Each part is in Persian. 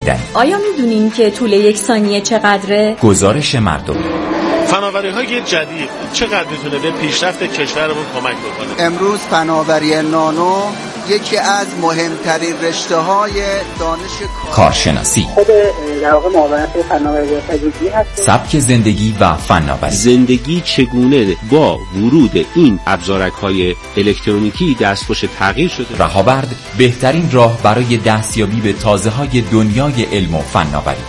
بهتری. آیا میدونین که طول یک ثانیه چقدره؟ گزارش مردم. فناوری‌های جدید چقدر میتونه به پیشرفت کشورمون کمک بکنه؟ امروز فناوری نانو یکی از مهمترین رشته‌های دانش کارشناسی، خود در واقع معاونت فناوری پزشکی هست. سبک زندگی و فناوری. زندگی چگونه با ورود این ابزارک‌های الکترونیکی دستخوش تغییر شده. رهاورد بهترین راه برای دستیابی به تازه‌های دنیای علم و فناوری.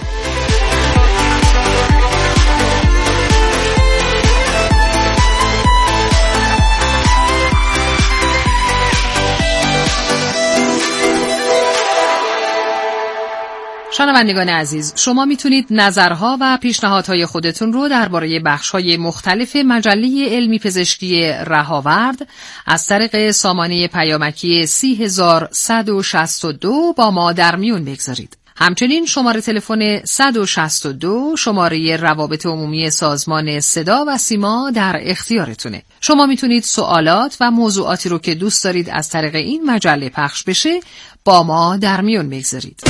شنوندگان عزیز، شما میتونید نظرها و پیشنهادهای خودتون رو درباره بخش‌های مختلف مجله علمی پزشکی رهاورد از طریق سامانه پیامکی 30162 با ما در میون بگذارید. همچنین شماره تلفن 162 شماره روابط عمومی سازمان صدا و سیما در اختیارتونه. شما میتونید سوالات و موضوعاتی رو که دوست دارید از طریق این مجله پخش بشه با ما در میون بگذارید.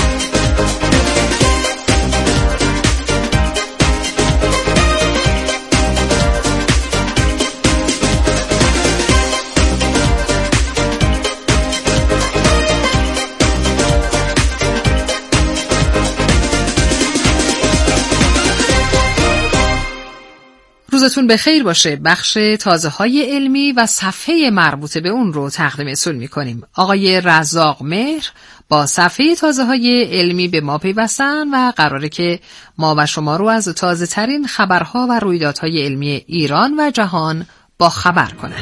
روزتون بخیر باشه. بخش تازه‌های علمی و صفحه مربوط به اون رو تقدیم اصول می‌کنیم. آقای رزاق مهر با صفحه تازه‌های علمی به ما پیوستن و قراره که ما و شما رو از تازه‌ترین خبرها و رویدادهای علمی ایران و جهان با خبر کنن.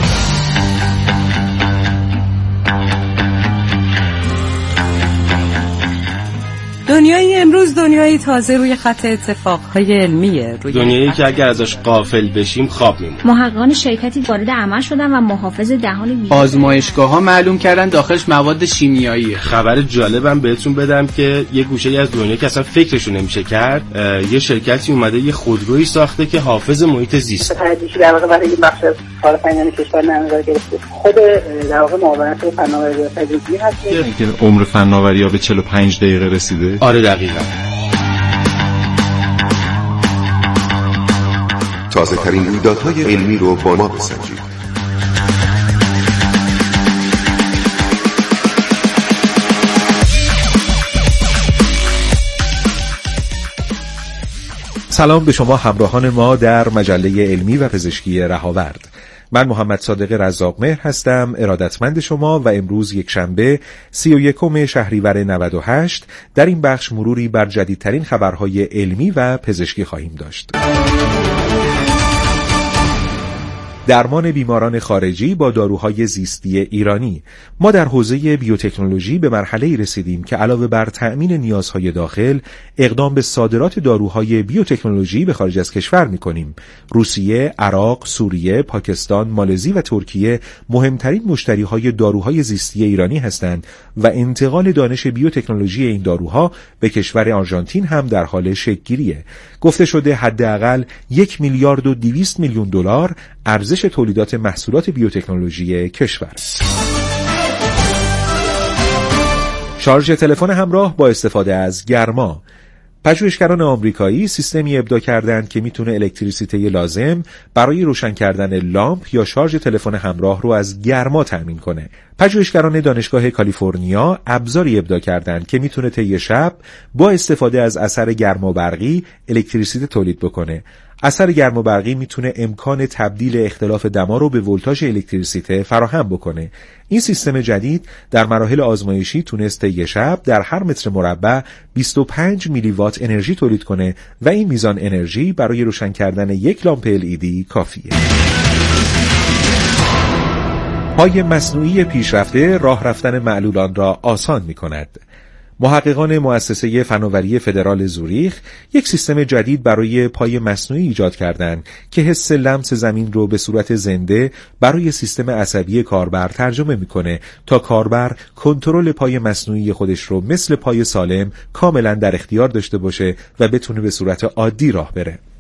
دنیای امروز دنیای تازه روی خط اتفاقهای علمیه. دنیایی که اگر ازش غافل بشیم خواب میمونیم. محققان شرکتی وارد عمل شدن و محافظ دهان آزمایشگاه‌ها معلوم کردن داخلش مواد شیمیاییه. خبر جالبم بهتون بدم که یه گوشه‌ای از دنیا که اصلا فکرشو نمیشه کرد، یه شرکتی اومده یه خودرویی ساخته که حافظ محیط زیست. تحقیقی در واقع برای بخش کارآفرینان کشور نظر گرفته. خود در واقع معاونت فناوری پزشکی هست که عمر فناوری‌ها به 45 دقیقه رسیده. آره دقیقاً. تازه ترین رویدادهای علمی رو با ما بسنجید. سلام به شما همراهان ما در مجله علمی و پزشکی رهاورد. من محمد صادق رزاق مهر هستم، ارادتمند شما و امروز یکشنبه 31 شهریور 98 در این بخش مروری بر جدیدترین خبرهای علمی و پزشکی خواهیم داشت. درمان بیماران خارجی با داروهای زیستی ایرانی. ما در حوزه بیوتکنولوژی به مرحله‌ای رسیدیم که علاوه بر تأمین نیازهای داخل، اقدام به صادرات داروهای بیوتکنولوژی به خارج از کشور می‌کنیم. روسیه، عراق، سوریه، پاکستان، مالزی و ترکیه مهمترین مشتریهای داروهای زیستی ایرانی هستند و انتقال دانش بیوتکنولوژی این داروها به کشور آرژانتین هم در حال شکل‌گیریه. گفته شده حداقل 1 میلیارد و 200 میلیون دلار ارزش تولیدات محصولات بیوتکنولوژی کشور. شارژ تلفن همراه با استفاده از گرما. پژوهشگران آمریکایی سیستمی ابداع کردند که میتونه الکتریسیته لازم برای روشن کردن لامپ یا شارژ تلفن همراه رو از گرما تامین کنه. پژوهشگران دانشگاه کالیفرنیا ابزاری ابداع کردند که میتونه طی شب با استفاده از اثر گرمابرقی الکتریسیته تولید بکنه. اثر گرمابرقی میتونه امکان تبدیل اختلاف دما رو به ولتاژ الکتریسیته فراهم بکنه. این سیستم جدید در مراحل آزمایشی تونست طی شب در هر متر مربع 25 میلی وات انرژی تولید کنه و این میزان انرژی برای روشن کردن یک لامپ LED کافیه. پای مصنوعی پیشرفته راه رفتن معلولان را آسان می‌کند. محققان مؤسسه فناوری فدرال زوریخ یک سیستم جدید برای پای مصنوعی ایجاد کردند که حس لمس زمین رو به صورت زنده برای سیستم عصبی کاربر ترجمه میکنه تا کاربر کنترل پای مصنوعی خودش رو مثل پای سالم کاملا در اختیار داشته باشه و بتونه به صورت عادی راه بره.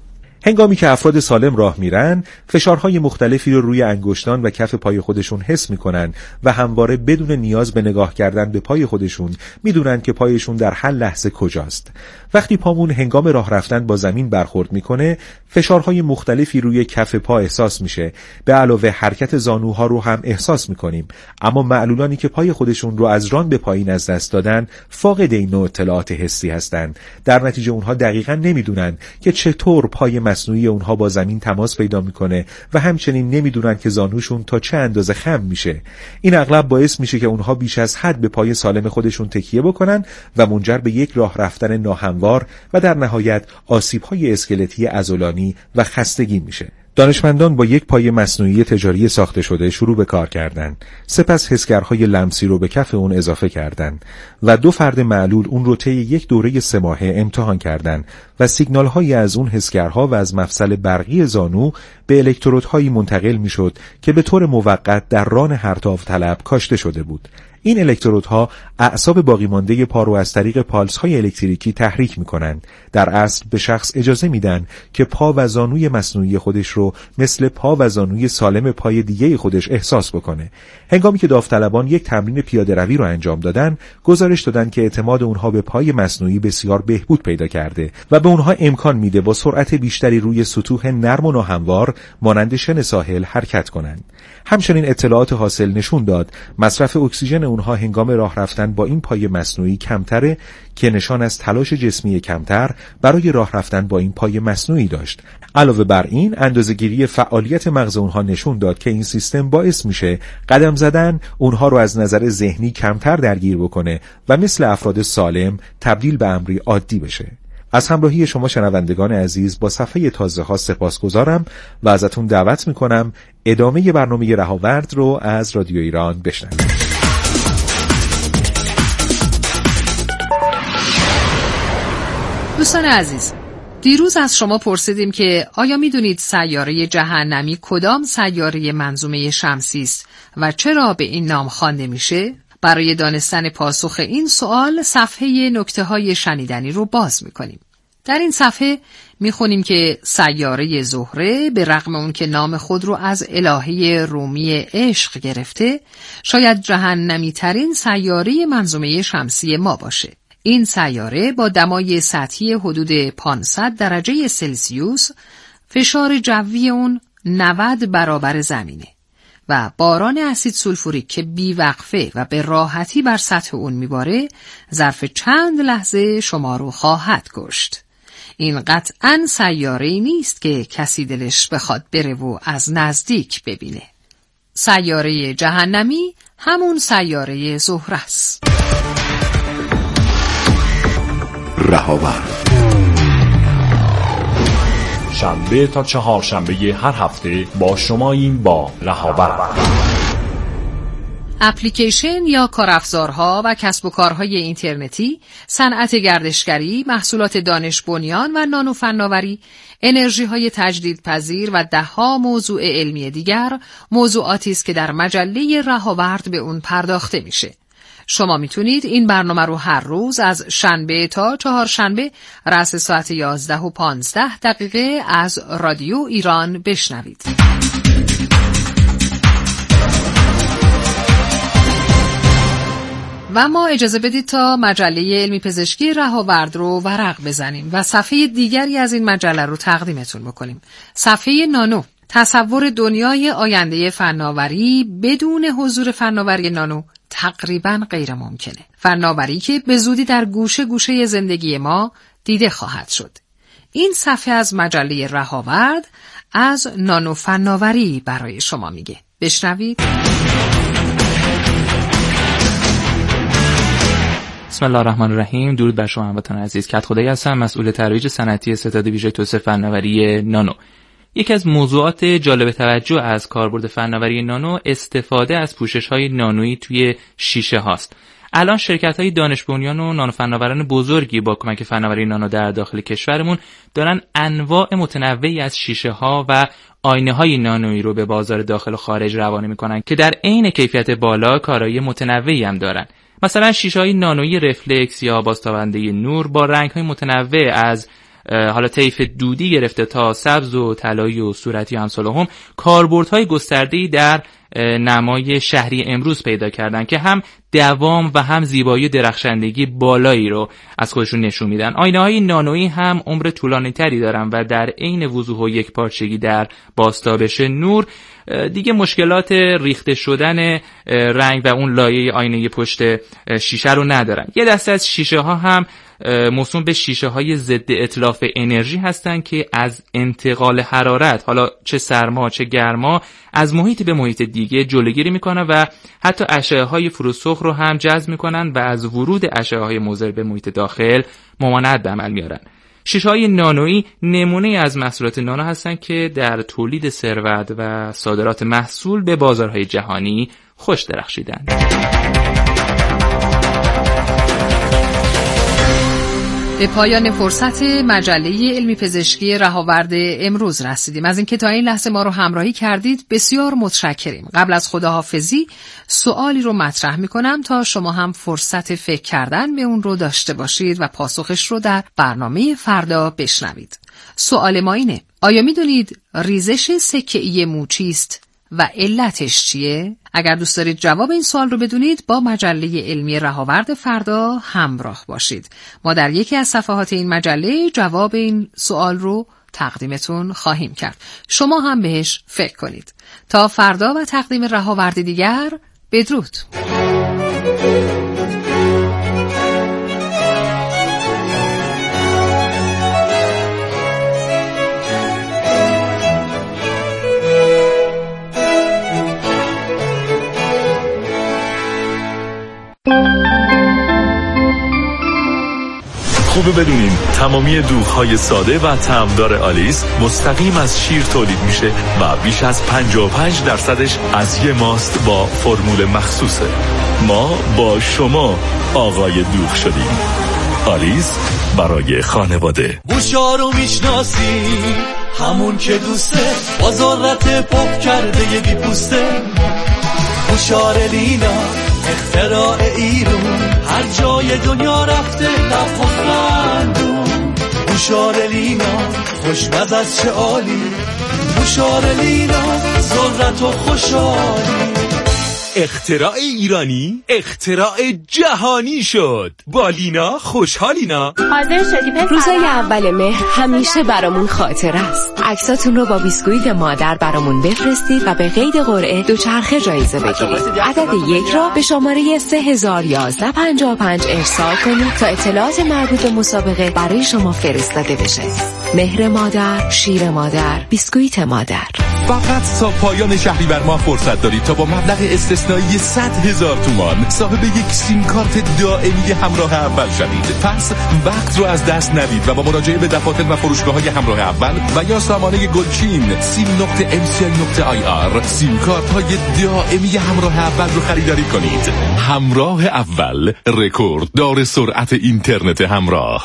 هنگامی که افراد سالم راه میرن، فشارهای مختلفی رو روی انگشتان و کف پای خودشون حس میکنن و همواره بدون نیاز به نگاه کردن به پای خودشون میدونن که پایشون در هر لحظه کجاست. وقتی پامون هنگام راه رفتن با زمین برخورد میکنه، فشارهای مختلفی روی کف پا احساس میشه. به علاوه حرکت زانوها رو هم احساس میکنیم. اما معلولانی که پای خودشون رو از ران به پایین از دست دادن، فاقد این نوع اطلاعات حسی هستند. در نتیجه اونها دقیقاً نمیدونن که چطور پای مصنوعی اونها با زمین تماس پیدا میکنه و همچنین نمیدونن که زانوشون تا چه اندازه خم میشه. این اغلب باعث میشه که اونها بیش از حد به پای سالم خودشون تکیه بکنن و منجر به یک راه رفتن ناهموار و در نهایت آسیب‌های اسکلتی عضلانی و خستگی میشه. دانشمندان با یک پای مصنوعی تجاری ساخته شده شروع به کار کردن. سپس حسگرهای لمسی رو به کف اون اضافه کردن و 2 فرد معلول اون رو طی یک دوره 3 ماهه امتحان کردن و سیگنال‌هایی از اون حسگرها و از مفصل برقی زانو به الکترودهایی منتقل میشد که به طور موقت در ران هر داوطلب کاشته شده بود. این الکترودها اعصاب باقی مانده پا رو از طریق پالس‌های الکتریکی تحریک می‌کنند. در اصل به شخص اجازه میدن که پا و زانوی مصنوعی خودش رو مثل پا و زانوی سالم پای دیگه خودش احساس بکنه. هنگامی که داوطلبان یک تمرین پیاده‌روی رو انجام دادن، گزارش دادن که اعتماد اونها به پای مصنوعی بسیار بهبود پیدا کرده و به اونها امکان میده با سرعت بیشتری روی سطوح نرم و ناهموار مانند شن ساحل حرکت کنند. همچنین اطلاعات حاصل نشون داد مصرف اکسیژن اونها هنگام راه رفتن با این پای مصنوعی کمتره که نشان از تلاش جسمی کمتر برای راه رفتن با این پای مصنوعی داشت. علاوه بر این، اندازه‌گیری فعالیت مغز اونها نشون داد که این سیستم باعث میشه قدم زدن اونها رو از نظر ذهنی کمتر درگیر بکنه و مثل افراد سالم تبدیل به امری عادی بشه. از همراهی شما شنوندگان عزیز با صفحه تازه ها سپاسگزارم و ازتون دعوت میکنم ادامه برنامه رهاورد رو از رادیو ایران بشنوید. دوستان عزیز، دیروز از شما پرسیدیم که آیا میدونید سیاره جهنمی کدام سیاره منظومه شمسی است و چرا به این نام خوانده میشه؟ برای دانستن پاسخ این سوال صفحه نکته‌های شنیدنی رو باز میکنیم. در این صفحه میخونیم که سیاره زهره به رغم اون که نام خود رو از الهه رومی عشق گرفته، شاید جهنمی ترین سیاره منظومه شمسی ما باشه. این سیاره با دمای سطحی حدود 500 درجه سلسیوس، فشار جوی اون 90 برابر زمینه و باران اسید سولفوریک که بیوقفه و به راحتی بر سطح اون میباره ظرف چند لحظه شما رو خواهد کشت. این قطعاً سیاره‌ای نیست که کسی دلش بخواد بره و از نزدیک ببینه. سیاره جهنمی همون سیاره زهره است. رهاورد شنبه تا چهارشنبه هر هفته با شماییم با رهاورد. اپلیکیشن یا کارافزارها و کسب و کارهای اینترنتی، صنعت گردشگری، محصولات دانش بنیان و نانو فناوری، انرژی‌های تجدیدپذیر و ده‌ها موضوع علمی دیگر موضوعاتی است که در مجله رهاورد به اون پرداخته میشه. شما میتونید این برنامه رو هر روز از شنبه تا چهارشنبه رأس ساعت 11:15 از رادیو ایران بشنوید. و ما اجازه بدید تا مجله علمی پزشکی رهاورد رو ورق بزنیم و صفحه دیگری از این مجله رو تقدیمتون بکنیم. صفحه نانو، تصور دنیای آینده فناوری بدون حضور فناوری نانو تقریباً غیر ممکنه. فناوری که به زودی در گوشه گوشه زندگی ما دیده خواهد شد. این صفحه از مجله رهاورد از نانو فناوری برای شما میگه. بشنوید. بسم الله الرحمن الرحیم. درود بر شما هموطنان عزیز. کدخدایی هستم، مسئول ترویج صنعتی ستاد ویژه توسعه فناوری نانو. یکی از موضوعات جالب توجه از کاربرد فناوری نانو استفاده از پوشش‌های نانویی توی شیشه هاست. الان شرکت‌های دانش بنیان و نانو فناوران بزرگی با کمک فناوری نانو در داخل کشورمون دارن انواع متنوعی از شیشه‌ها و آینه‌های نانویی رو به بازار داخل و خارج روانه می‌کنن که در عین کیفیت بالا کارایی متنوعی هم دارن. مثلا شیشه‌های نانویی رفلکس یا بازتابنده نور با رنگ‌های متنوع از حالا طیف دودی گرفته تا سبز و طلایی و صورتی و امثال هم کاربردهای گسترده‌ای در نمای شهری امروز پیدا کردن که هم دوام و هم زیبایی و درخشندگی بالایی رو از خودشون نشون میدن. آینه‌های نانویی هم عمر طولانی‌تری دارن و در عین وضوح و یکپارچگی در بازتابش نور دیگه مشکلات ریخته شدن رنگ و اون لایه آینه پشت شیشه رو ندارن. یه دسته از شیشه ها هم موسوم به شیشه های ضد اتلاف انرژی هستن که از انتقال حرارت، حالا چه سرما چه گرما، از محیط به محیط دیگه جلوگیری میکنن و حتی اشعه های فروسرخ رو هم جذب میکنن و از ورود اشعه های مضر به محیط داخل ممانعت به عمل میارن. شیشه‌های نانویی نمونه از محصولات نانو هستن که در تولید ثروت و صادرات محصول به بازارهای جهانی خوش درخشیدند. به پایان فرصت مجله علمی پزشکی رهاورد امروز رسیدیم. از اینکه تا این لحظه ما رو همراهی کردید بسیار متشکریم. قبل از خداحافظی سوالی رو مطرح می‌کنم تا شما هم فرصت فکر کردن به اون رو داشته باشید و پاسخش رو در برنامه فردا بشنوید. سوال ما اینه: آیا می‌دونید ریزش سکه‌ای مو چیست و علتش چیه؟ اگر دوست دارید جواب این سوال رو بدونید با مجله علمی رهاورد فردا همراه باشید. ما در یکی از صفحات این مجله جواب این سوال رو تقدیمتون خواهیم کرد. شما هم بهش فکر کنید. تا فردا و تقدیم رهاورد دیگر، بدرود. خوبه بدونین تمامی دوغ‌های ساده و طعمدار آلیس مستقیم از شیر تولید میشه و بیش از 55% از یه ماست با فرمول مخصوصه. ما با شما آقای دوغ شدیم. آلیس برای خانواده. بوشا رو میشناسی، همون که دوسته، بازارت پاپ کرده یه بیپوسته. بوشار لینا اختراع ایرون، هر جای دنیا رفته لبها خندون. بوشار لینا خوشمزه از چه عالی، بوشار لینا ذرت و خوشحالی. اختراع ایرانی اختراع جهانی شد. با لینا خوشحالینا. حاضر شدی؟ روزای اول مهر همیشه برامون خاطر است. عکساتون رو با بیسکویت مادر برامون بفرستید و به قید قرعه دوچرخه جایزه بگیرید. عدد 1 را به شماره 301155 ارسال کنید تا اطلاعات مربوط به مسابقه برای شما فرستاده بشه. مهر مادر، شیر مادر، بیسکویت مادر. فقط تا پایان شهریور ماه فرصت دارید تا با مبلغ استثنایی 100,000 تومان صاحب یک سیم کارت دائمی همراه اول شوید. پس وقت رو از دست ندید و با مراجعه به دفاتر و فروشگاه‌های همراه اول و یا سامانه گلچین sim.mci.ir سیم کارت‌های دائمی همراه اول رو خریداری کنید. همراه اول، رکورد دار سرعت اینترنت همراه.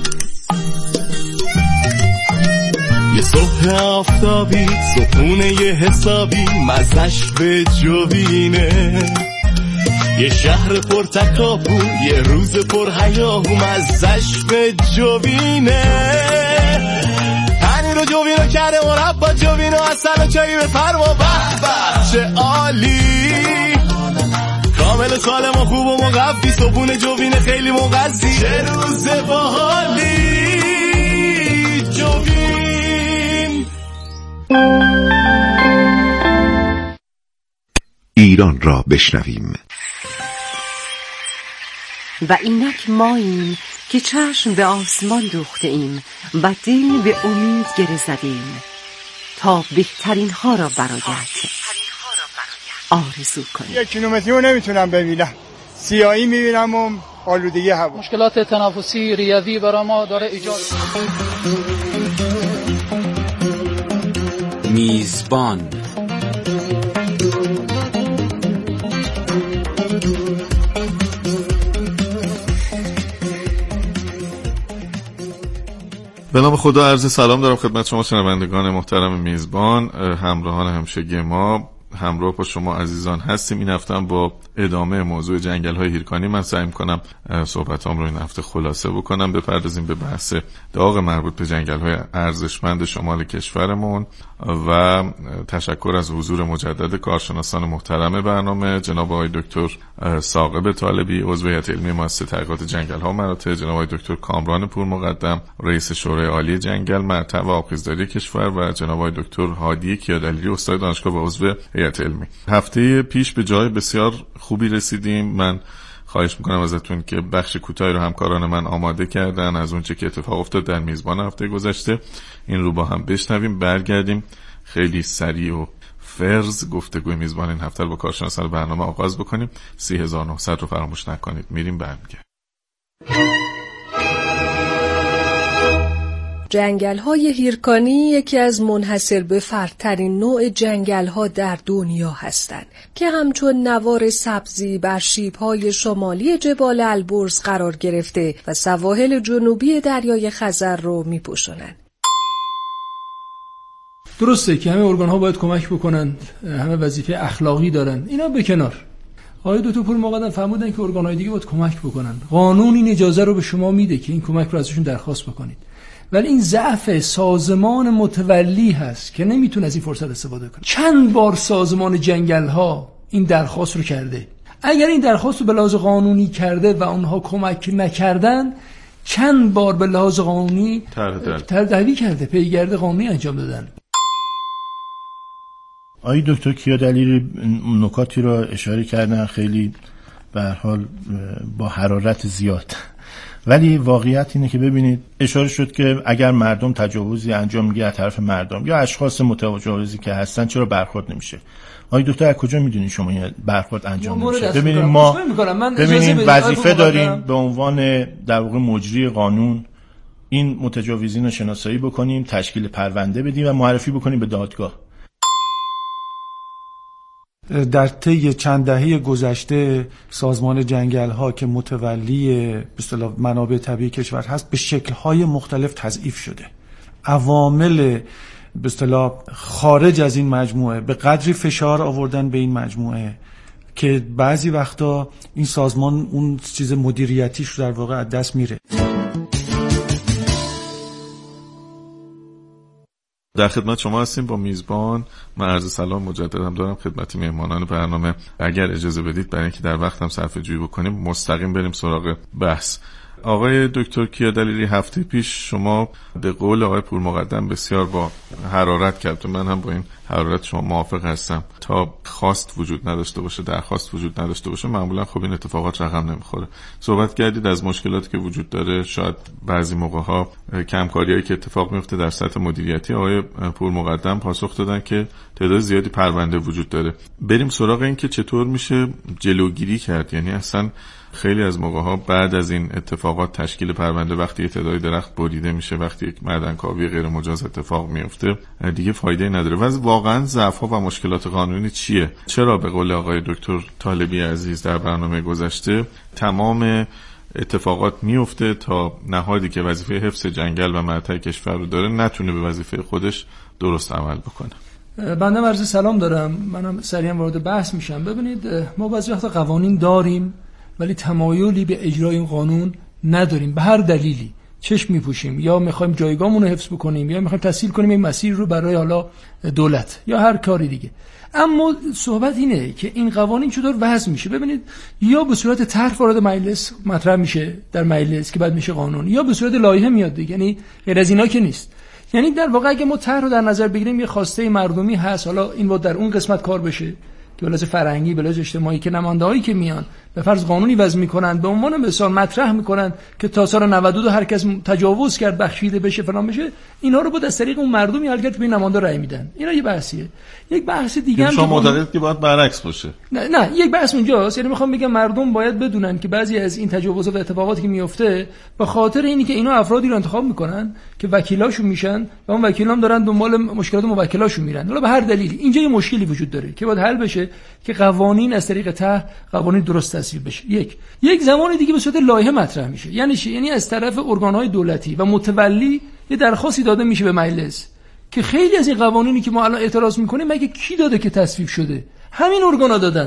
یه صبح آفتابی، صبحونه یه حسابی، مزش به جوینه. یه شهر پرتکاپو، یه روز پر هیاهو، مزش به جوینه. پنیر و جوینو کرده مربا، جوینو اصل و چایی به فرما، به به چه عالی. کامل سالم و خوب و مقفی، صبحونه جوینه خیلی مغذی، چه روز باحالی جوین. ایران را بشنویم. و اینک ماییم که چشم به آسمان دوخته ایم و دل به امید گره زدیم تا بهترین ها را برایت آرزو کنیم. 1 کیلومتری رو نمیتونم ببینم، سیاهی میبینم و آلودگی هوا. مشکلات تنفسی ریوی برای ما داره ایجاد. میزبان به نام خدا عرض سلام دارم خدمت شما شنوندگان محترم میزبان، همراهان همیشگی ما. همراه با شما عزیزان هستیم. این هفته هم با ادامه موضوع جنگل‌های هیرکانی من سعی می‌کنم صحبتام رو این هفته خلاصه بکنم، بپردازیم به بحث داغ مربوط به جنگل‌های ارزشمند شمال کشورمون و تشکر از حضور مجدد کارشناسان محترم برنامه، جناب آقای دکتر ثاقب طالبی عضو هیئت علمی مؤسسه تحقیقات جنگل‌ها و مراتع، جناب آقای دکتر کامران پورمقدم رئیس شورای عالی جنگل، مرتع و آبخیزداری کشور و جناب آقای دکتر هادی کیادلیری استاد دانشگاه و عضو هیئت علمی. هفته پیش به جای بسیار خوبی رسیدیم. من خواهش میکنم ازتون که بخش کوتاهی رو همکاران من آماده کردن از اون چه که اتفاق افتاد در میزبان هفته گذشته، این رو با هم بشنویم، برگردیم خیلی سریع و فرض گفتگوی میزبان این هفته رو با کارشناسان برنامه آغاز بکنیم. 3900 رو فراموش نکنید. میریم برمیگردیم. جنگل‌های هیرکانی یکی از منحصر به فردترین نوع جنگل‌ها در دنیا هستند که همچون نوار سبزی بر شیب‌های شمالی جبال البرز قرار گرفته و سواحل جنوبی دریای خزر رو می‌پوشانند. درسته که همه ارگان‌ها باید کمک بکنند، همه وظیفه اخلاقی دارن، اینا به کنار. آقای دکتر پورمقدم فرمودن که ارگان‌های دیگه باید کمک بکنن. قانون این اجازه رو به شما میده که این کمک رو ازشون درخواست بکنید. ولی این ضعف سازمان متولی هست که نمیتونه از این فرصت استفاده کنه. چند بار سازمان جنگل‌ها این درخواست رو کرده. اگر این درخواست رو به لحاظ قانونی کرده و اونها کمک نکردن، چند بار به لحاظ قانونی تردیدی کرده، پیگرد قانونی انجام دادن. آقای دکتر کیادلیری نکاتی را اشاره کردن خیلی به هر حال با حرارت زیاد، ولی واقعیت اینه که ببینید اشاره شد که اگر مردم تجاوزی انجام میگیره از طرف مردم یا اشخاص متجاوزی که هستن چرا برخورد نمیشه؟ آقای دکتر از کجا میدونید شما این برخورد انجام نمیشه؟ ببینید ما وظیفه داریم به عنوان در واقع مجری قانون این متجاوزین رو شناسایی بکنیم، تشکیل پرونده بدیم و معرفی بکنیم به دادگاه. در طی چند دهه گذشته سازمان جنگل‌ها که متولی به اصطلاح منابع طبیعی کشور هست به شکل‌های مختلف تضعیف شده. عوامل به اصطلاح خارج از این مجموعه به قدری فشار آوردن به این مجموعه که بعضی وقتا این سازمان اون چیز مدیریتیش رو در واقع از دست میره. در خدمت شما هستیم با میزبان. من عرض سلام مجددم دارم خدمت میهمانان برنامه. اگر اجازه بدید برای اینکه در وقتم صرفه جویی بکنیم مستقیم بریم سراغ بحث. آقای دکتر کیادلیری هفته پیش شما به قول آقای پورمقدم بسیار با حرارت کرد و من هم با این حرارت شما موافق هستم. تا خواست وجود نداشته باشه، درخواست وجود نداشته باشه، معمولا خب این اتفاقات رقم نمیخوره. صحبت کردید از مشکلاتی که وجود داره، شاید بعضی موقع‌ها کمکاریایی که اتفاق میفته در سطح مدیریتی. آقای پورمقدم پاسخ دادن که تعداد زیادی پرونده وجود داره. بریم سراغ این که چطور میشه جلوگیری کرد. یعنی اصلا خیلی از موقع‌ها بعد از این اتفاقات تشکیل پرونده وقتی تعداد درخت بریده میشه، وقتی یک معدنکاوی غیر مجاز اتفاق میفته، دیگه فایده نداره. و واقعا ضعف‌ها و مشکلات قانونی چیه؟ چرا به قول آقای دکتر طالبی عزیز در برنامه گذشته تمام اتفاقات میفته تا نهادی که وظیفه حفظ جنگل و مرتع کشور رو داره نتونه به وظیفه خودش درست عمل بکنه؟ بنده عرض سلام دارم. منم سریعا وارد بحث میشم. ببینید ما بعضی وقتا قوانین داریم ولی تمایلی به اجرای این قانون نداریم، به هر دلیلی چشم میپوشیم، یا میخوایم جایگاهمون رو حفظ بکنیم یا میخوایم تسهیل کنیم این مسیر رو برای حالا دولت یا هر کاری دیگه. اما صحبت اینه که این قوانین چطور وضع میشه. ببینید یا به صورت طرح وارد مجلس مطرح میشه در مجلس که بعد میشه قانون، یا به صورت لایحه میاد دیگه. یعنی غیر از اینا که نیست. یعنی در واقع اگه ما طرح رو در نظر بگیریم یه خواسته مردمی هست، حالا این بود در اون قسمت کار بشه که بلاز فرهنگی بلاز اجتماعی که نماینده‌هایی که میان به فرض قانونی وضع میکنن به عنوان مثال مطرح میکنن که تا سال 92 هر کس تجاوز کرد بخشیده بشه فلان بشه، اینا رو با از طریق اون مردمی حل کرد که به نماینده رأی میدن. اینا یه بحثیه. یک بحث دیگه هم شما معتقدید که باید برعکس باشه؟ نه یک بحث اونجاست. یعنی میخوام بگم مردم باید بدونن که بعضی از این تجاوزات و اتفاقاتی که میفته به خاطر اینی که اینا افرادی رو انتخاب میکنن که وکیلاشون میشن و اون وکیلام دارن دنبال مشکلات موکلاشون میرن. حالا به هر دلیلی اینجا یه مشکلی وجود داره که باید حل بشه که قوانین از طریق طرح قوانین درست تصویب بشه. یک زمان دیگه به صورت لایحه مطرح میشه. یعنی چی؟ یعنی از طرف ارگان‌های دولتی و متولی یه درخواستی داده میشه به مجلس که خیلی از این قوانینی که ما الان اعتراض میکنیم مگه کی داده که تصویب شده؟ همین ارگانا دادن.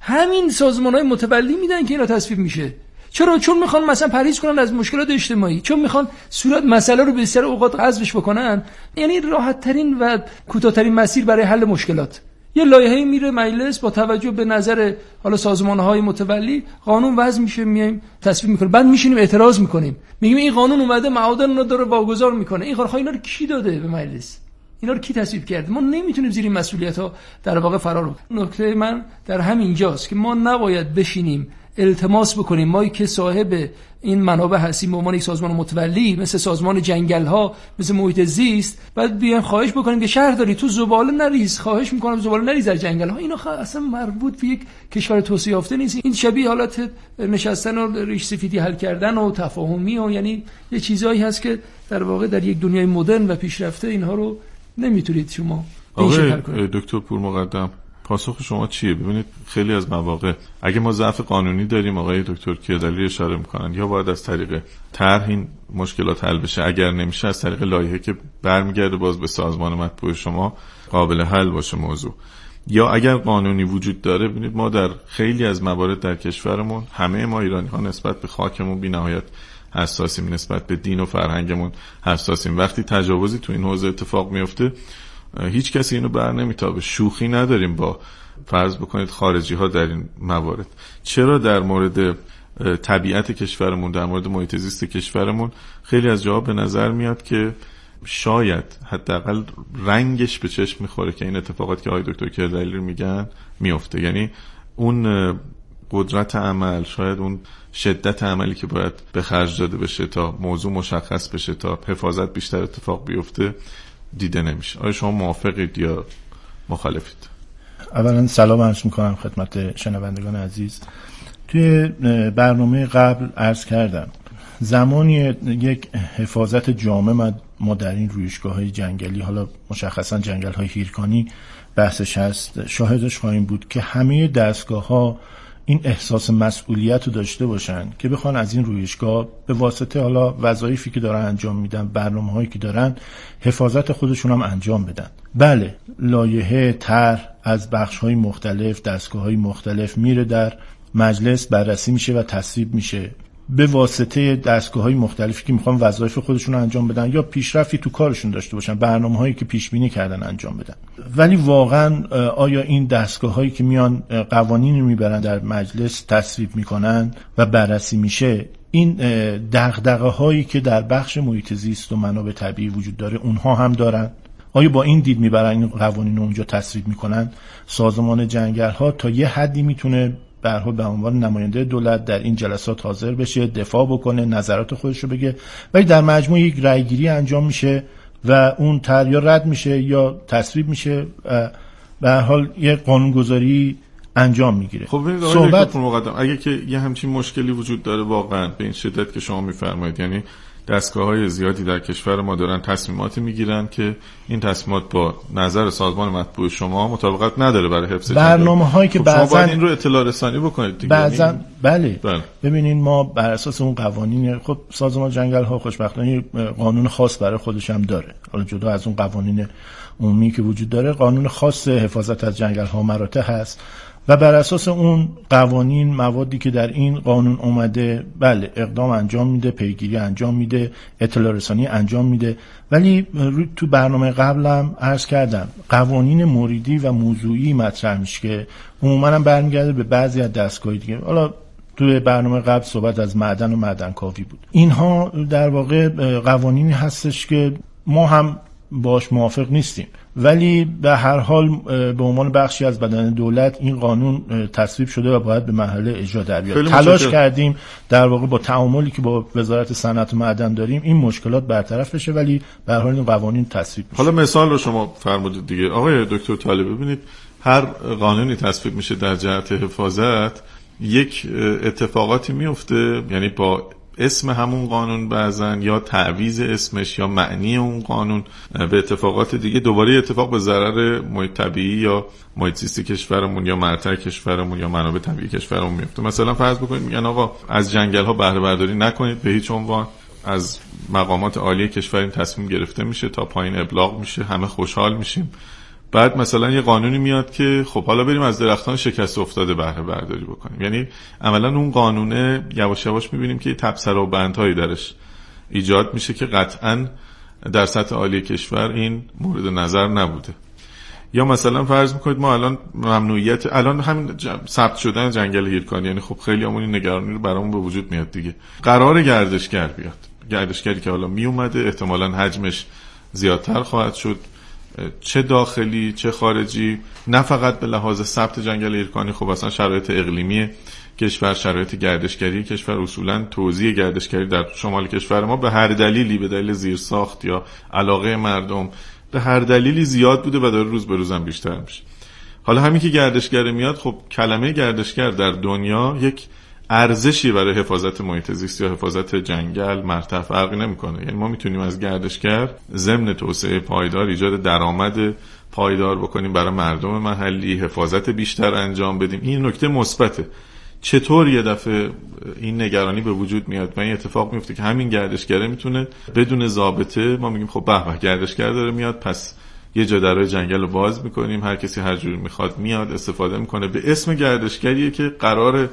همین سازمان‌های متولی میدن که اینا تصویب میشه. چرا؟ چون میخوان مثلا پرهیز کنن از مشکلات اجتماعی، چون میخوان صورت مسئله رو به بسیار اوقات حذفش بکنن. یعنی راحت ترین و کوتاه‌ترین مسیر برای حل مشکلات. یه لایحه‌ای میره مجلس، با توجه به نظر حالا سازمان‌های متولی قانون وضع میشه، میایم تصویب میکنیم، بعد میشینیم اعتراض میکنیم، میگیم این قانون اومده معادن رو داره واگذار میکنه. این اینا رو کی داده به مجلس؟ اینا رو کی تصویب کرده؟ ما نمیتونیم زیر این مسئولیت‌ها در واقع فرار کنیم. نکته من در همین جاست که ما نباید بشینیم التماس بکنیم ما که صاحب این منابع هستیم به عنوان یک سازمان متولی مثل سازمان جنگل‌ها، مثل محیط زیست، بعد بیایم خواهش بکنیم که شهرداری تو زباله نریز، خواهش میکنم زباله نریز در جنگل‌ها. اینا اصلا مربوط به یک کشور توسعه یافته نیست. این شبیه حالت نشستن و ریش سفیدی حل کردن و تفاهمی و یعنی یه چیزایی هست که در واقع در یک دنیای مدرن و پیشرفته اینها رو نمیتونید شما آقای دکتر پورمقدم پاسخ شما چیه؟ ببینید خیلی از مواقع اگه ما ضعف قانونی داریم، آقای دکتر کیادلی اشاره میکنن، یا باید از طریق طرح این مشکلات حل بشه، اگر نمیشه از طریق لایحه که برمیگرده باز به سازمان مطبوع شما قابل حل باشه موضوع. یا اگر قانونی وجود داره، ببینید ما در خیلی از موارد در کشورمون همه ما ایرانی ها نسبت به خاکمون بی‌نهایت حساسیم، نسبت به دین و فرهنگمون حساسیم. وقتی تجاوزی تو این حوزه اتفاق میفته هیچ کسی اینو بر نمیتابه. شوخی نداریم با فرض بکنید خارجی ها در این موارد. چرا در مورد طبیعت کشورمون، در مورد محیط زیست کشورمون خیلی از جاها به نظر میاد که شاید حداقل رنگش به چشم میخوره که این اتفاقات که آقای دکتر کیادلی میگن میفته. یعنی اون قدرت عمل، شاید اون شدت عملی که باید به خرج داده بشه تا موضوع مشخص بشه، تا حفاظت بیشتر اتفاق بیفته، دیده نمیشه. آیا شما موافقید یا مخالفید؟ اولا سلام عرض میکنم خدمت شنوندگان عزیز. توی برنامه قبل عرض کردم زمانی یک حفاظت جامع ما در این رویشگاه‌های جنگلی، حالا مشخصا جنگل‌های هیرکانی بحثش هست، شاهدش خواهیم بود که همه دستگاه‌ها این احساس مسئولیت رو داشته باشن که بخوان از این رویشگاه به واسطه حالا وظایفی که دارن انجام میدن، برنامه‌هایی که دارن، حفاظت خودشون هم انجام بدن. بله، لایحه طرح از بخش‌های مختلف، دستگاه‌های مختلف میره در مجلس، بررسی میشه و تصویب میشه به واسطه دستگاه‌های مختلفی که میخوان وظایف خودشون رو انجام بدن یا پیشرفتی تو کارشون داشته باشن، برنامه‌هایی که پیش بینی کردن انجام بدن. ولی واقعا آیا این دستگاه‌هایی که میان قوانینی رو میبرن در مجلس تصویب میکنن و بررسی میشه، این دغدغه‌هایی که در بخش محیط زیست و منابع طبیعی وجود داره اونها هم دارن؟ آیا با این دید میبرن این قوانین رو اونجا تصویب میکنن؟ سازمان جنگل‌ها تا یه حدی میتونه به هر حال به عنوان نماینده دولت در این جلسات حاضر بشه، دفاع بکنه، نظرات خودش رو بگه، ولی در مجموع یک رأیگیری انجام میشه و اون طرح یا رد میشه یا تصویب میشه، به هر حال یک قانونگذاری انجام میگیره. خب ببینید آقای دکتر مقدم، اگه که یه همچین مشکلی وجود داره واقعا به این شدت که شما میفرمایید، یعنی دستگاه‌های زیادی در کشور ما دارن تصمیماتی میگیرن که این تصمیمات با نظر سازمان مطبوع شما مطابقت نداره برای حفظ برنامه‌هایی که بعضن باید این رو اطلاع رسانی بکنید دیگه. بعضن بله. ببینین ما بر اساس اون قوانین، خب سازمان جنگل‌ها خوشبختانه قانون خاص برای خودش هم داره، حالا جدا از اون قوانین عمومی که وجود داره، قانون خاص حفاظت از جنگل‌ها مراتع هست و بر اساس اون قوانین، موادی که در این قانون اومده، بله اقدام انجام میده، پیگیری انجام میده، اطلاع رسانی انجام میده. ولی تو برنامه قبلم عرض کردم قوانین موردی و موضوعی مطرح میشه که عموما هم برمیگرده به بعضی از دستگاه‌های دیگه. حالا تو برنامه قبل صحبت از معدن و معدنکاوی بود. اینها در واقع قوانینی هستش که ما هم باش موافق نیستیم، ولی به هر حال به عنوان بخشی از بدن دولت این قانون تصویب شده و باید به مرحله اجرا در بیاد. تلاش کردیم در واقع با تعاملی که با وزارت صنعت و معدن داریم این مشکلات برطرف بشه، ولی به هر حال این قوانین تصویب میشه. حالا مثال رو شما فرمودید دیگه آقای دکتر طالب، ببینید هر قانونی تصویب میشه در جهت حفاظت یک اتفاقاتی میفته، یعنی با اسم همون قانون بعضن یا تعویض اسمش یا معنی اون قانون به اتفاقات دیگه دوباره اتفاق به ضرر محیط طبیعی یا محیط زیست کشورمون یا مرتع کشورمون یا منابع طبیعی کشورمون میفته. مثلا فرض بکنید میگن آقا از جنگل ها بهره برداری نکنید به هیچ عنوان، از مقامات عالی کشور این تصمیم گرفته میشه، تا پایین ابلاغ میشه، همه خوشحال میشیم، بعد مثلا یه قانونی میاد که خب حالا بریم از درختان شکست افتاده بهره برداری بکنیم. یعنی عملا اون قانونه یواش یواش میبینیم که تبصره و بندهایی درش ایجاد میشه که قطعاً در سطح عالی کشور این مورد نظر نبوده. یا مثلا فرض میکنید ما الان ممنوعیت الان همین ثبت شدن جنگل هیرکانی، یعنی خب خیلی همون این نگرانی رو برامون به وجود میاد دیگه. قرار گردشگر بیاد، گردشگری که حالا می اومده احتمالاً حجمش زیادتر خواهد شد، چه داخلی چه خارجی، نه فقط به لحاظ ثبت جنگل هیرکانی. خب اصلا شرایط اقلیمی کشور، شرایط گردشگری کشور، اصولا توزیع گردشگری در شمال کشور ما به هر دلیلی، به دلیل زیرساخت یا علاقه مردم، به هر دلیلی زیاد بوده و داره روز به روزم بیشتر میشه. حالا همین که گردشگر میاد، خب کلمه گردشگر در دنیا یک ارزشی برای حفاظت محیط زیست یا حفاظت جنگل مرتفع فرقی نمیکنه. یعنی ما میتونیم از گردشگر ضمن توسعه پایدار ایجاد درآمد پایدار بکنیم برای مردم محلی، حفاظت بیشتر انجام بدیم. این نکته مثبته. چطور یه دفعه این نگرانی به وجود میاد و این اتفاق میفته که همین گردشگره میتونه بدون ضابطه، ما میگیم خب به گردشگر داره میاد، پس یه جا درای جنگل رو باز میکنیم، هر کسی هر جوری میخواد میاد استفاده میکنه به اسم گردشگریه که قرار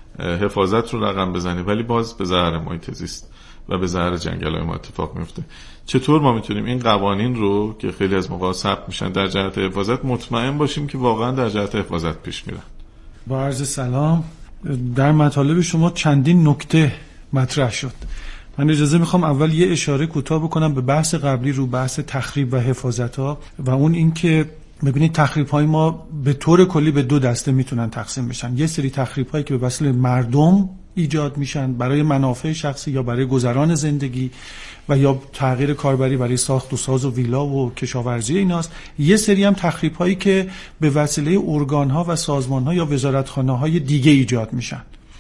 حفاظت رو رقم بزنه، ولی باز به ضرر محیط زیست و به ضرر جنگل‌های ما اتفاق میفته. چطور ما میتونیم این قوانین رو که خیلی از موقع ثبت میشن در جهت حفاظت مطمئن باشیم که واقعا در جهت حفاظت پیش میرن؟ با عرض سلام، در مطالب شما چندین نکته مطرح شد. من اجازه میخوام اول یه اشاره کوتاه بکنم به بحث قبلی رو بحث تخریب و حفاظت ها، و اون این که ببینید تخریب های ما به طور کلی به دو دسته میتونن تقسیم بشن. یه سری تخریب هایی که به وسیله مردم ایجاد میشن برای منافع شخصی یا برای گذران زندگی و یا تغییر کاربری برای ساخت و ساز و ویلا و کشاورزی ایناست. یه سری هم تخریب هایی که به وسیله ارگان ها و سازمان ها یا وزارتخانه های دیگه ایجاد میشن.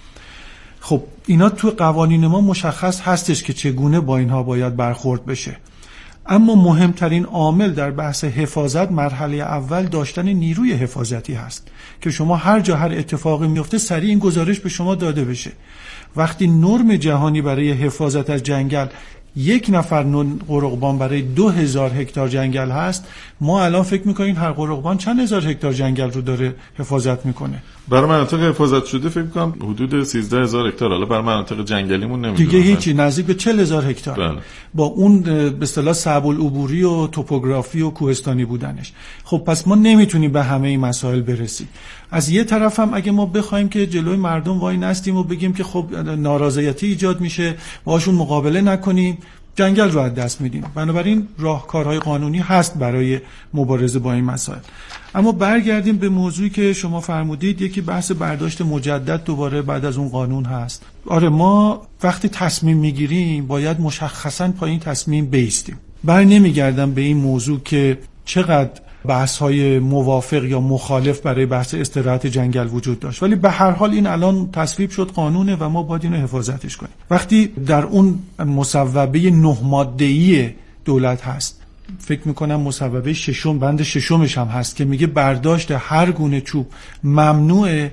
خب اینا تو قوانین ما مشخص هستش که چگونه با اینها باید برخورد بشه. اما مهمترین عامل در بحث حفاظت مرحله اول داشتن نیروی حفاظتی هست که شما هر جا هر اتفاقی میفته سریع این گزارش به شما داده بشه. وقتی نرم جهانی برای حفاظت از جنگل 1 نفر قرقبان برای 2000 هکتار جنگل هست، ما الان فکر میکنیم هر قرقبان چند هزار هکتار جنگل رو داره حفاظت میکنه. برای مناطق حفاظت شده فکر میکنم حدود 13000 هکتار. حالا برای مناطق جنگلیمون نمیدونم دیگه هیچی، نزدیک به 40000 هکتار. بله. با اون به اصطلاح صعب العبوری و توپوگرافی و کوهستانی بودنش. خب پس ما نمیتونیم به همه این مسائل برسیم. از یه طرف هم اگه ما بخوایم که جلوی مردم وای نستیم و بگیم که خب نارضایتی ایجاد میشه، باشون مقابله نکنیم، جنگل رو از دست میدیم. بنابراین راهکارهای قانونی هست برای مبارزه با این مسائل. اما برگردیم به موضوعی که شما فرمودید، یکی بحث برداشت مجدد دوباره بعد از اون قانون هست. آره، ما وقتی تصمیم میگیریم باید مشخصاً پای این تصمیم بایستیم. بر نمیگردم به این موضوع که چقدر بحث‌های موافق یا مخالف برای بحث استراحت جنگل وجود داشت، ولی به هر حال این الان تصویب شد قانونه و ما باید اینو حفاظتش کنیم. وقتی در اون مصوبه 9 ماده‌ای دولت هست، فکر میکنم مصوبه 6 بند 6 هم هست که میگه برداشت هر گونه چوب ممنوعه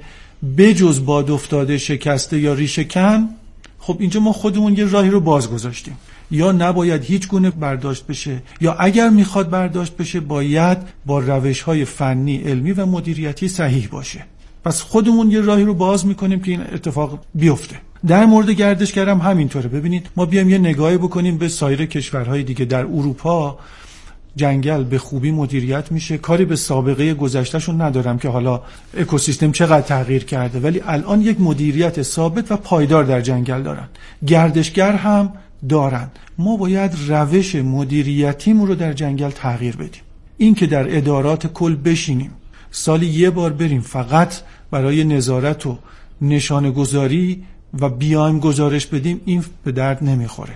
بجز باد افتاده، شکسته یا ریشه کن. خب اینجا ما خودمون یه راهی رو باز گذاشتیم، یا نباید هیچ گونه برداشت بشه، یا اگر میخواد برداشت بشه باید با روش‌های فنی، علمی و مدیریتی صحیح باشه. پس خودمون یه راهی رو باز میکنیم که این اتفاق بیفته. در مورد گردشگرم همینطوره. ببینید ما بیام یه نگاهی بکنیم به سایر کشورهای دیگه. در اروپا جنگل به خوبی مدیریت میشه. کاری به سابقه گذشتهشون ندارم که حالا اکوسیستم چقدر تغییر کرده، ولی الان یک مدیریت ثابت و پایدار در جنگل دارن. گردشگر هم دارن. ما باید روش مدیریتیمون رو در جنگل تغییر بدیم. این که در ادارات کل بشینیم سالی یه بار بریم فقط برای نظارت و نشانه گذاری و بیایم گزارش بدیم، این به درد نمیخوره.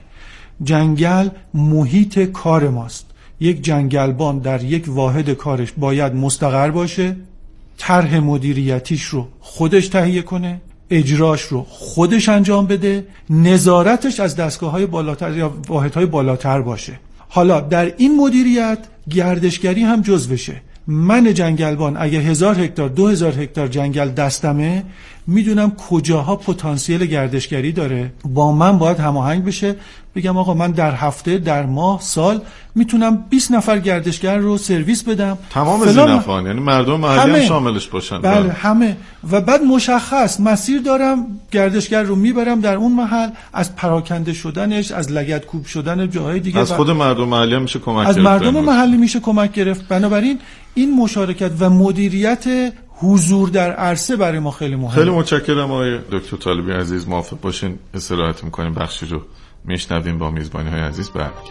جنگل محیط کار ماست. یک جنگلبان در یک واحد کارش باید مستقر باشه، طرح مدیریتیش رو خودش تهیه کنه، اجراش رو خودش انجام بده، نظارتش از دستگاه‌های بالاتر یا واحدهای بالاتر باشه. حالا در این مدیریت گردشگری هم جزو بشه. من جنگلبان اگه 1000 هکتار 2000 هکتار جنگل دستمه، میدونم کجاها پتانسیل گردشگری داره، با من باید هماهنگ بشه. بگم آقا من در هفته، در ماه، سال میتونم 20 نفر گردشگر رو سرویس بدم. تمام زینفعان، یعنی مردم محلی هم شاملش باشن. بله همه. و بعد مشخص مسیر دارم، گردشگر رو میبرم در اون محل، از پراکنده شدنش، از لگدکوب شدن جاهای دیگه، از خود مردم محلی هم میشه کمک از گرفت، مردم محلی میشه کمک گرفت. بنابراین این مشارکت و مدیریت حضور در عرصه برای ما خیلی مهمه. خیلی متشکرم آقای دکتر طالبی عزیز. موافق باشین استراحت میکنیم، بخشی رو میشنویم، با میزبانی های عزیز برمیگردیم.